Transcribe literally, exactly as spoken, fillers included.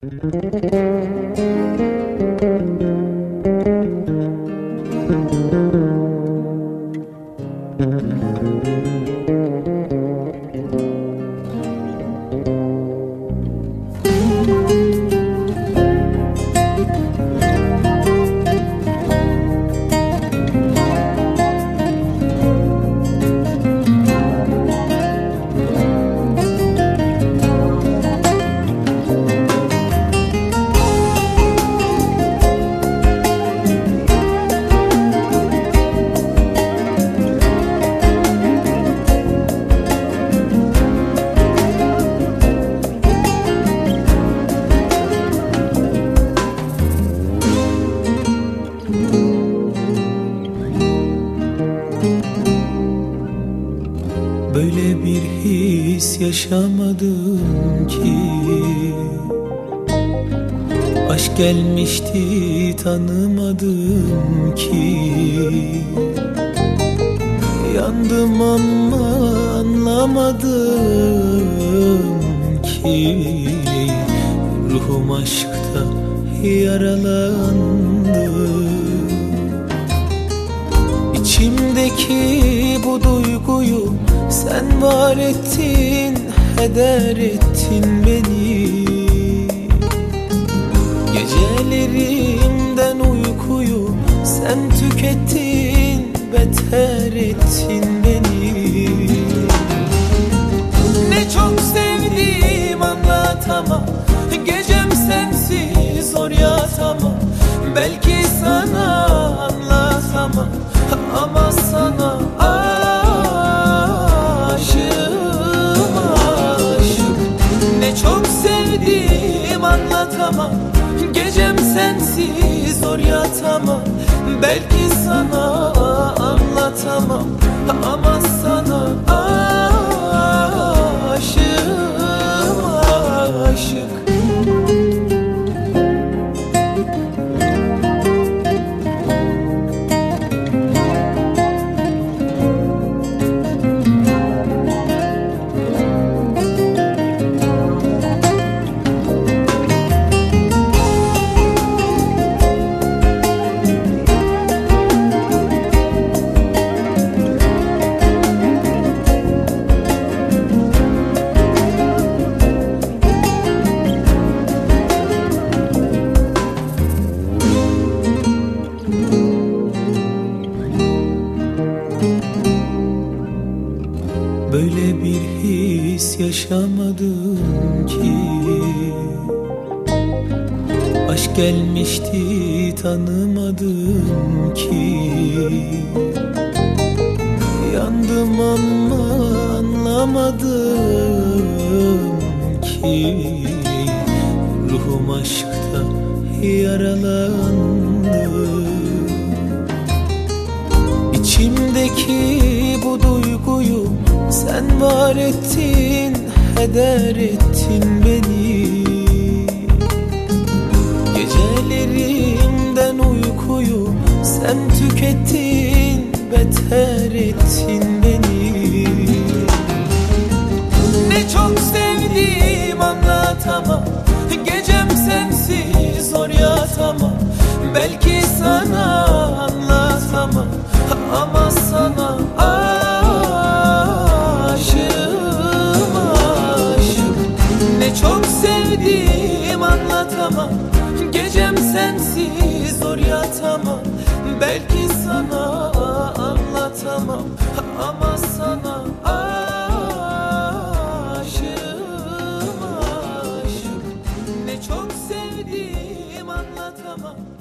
Böyle bir his yaşamadım ki, aşk gelmişti tanımadım ki. Yandım ama anlamadım ki, ruhum aşkta yaralandı. İçimdeki bu duyguyu sen var ettin, heder ettin beni. Gecelerimden uykuyu sen tükettin, beter ettin beni. Ne çok sevdim anlatamam, gecem sensiz zor yatamam. Belki sana anlatamam ama sana aşığım, aşık. Ne çok sevdim anlatamam, gecem sensiz zor yatamam. Belki sana anlatamam ama sana aşığım, aşık. Böyle bir his yaşamadım ki, aşk gelmişti tanımadım ki. Yandım ama anlamadım ki, ruhum aşkta yaralandı. İçimdeki bu duyguyu sen var ettin, heder ettin beni. Gecelerimden uykuyu sen tükettin, beter ettin beni. Ne çok sevdim anlatamam, gecem sensiz zor yatamam. Belki sana anlatamam ama sana aşığım, aşık. Ne çok sevdim anlatamam, gecem sensiz zor yatamam. Belki sana anlatamam ama sana aşığım, aşık. Ne çok sevdim anlatamam.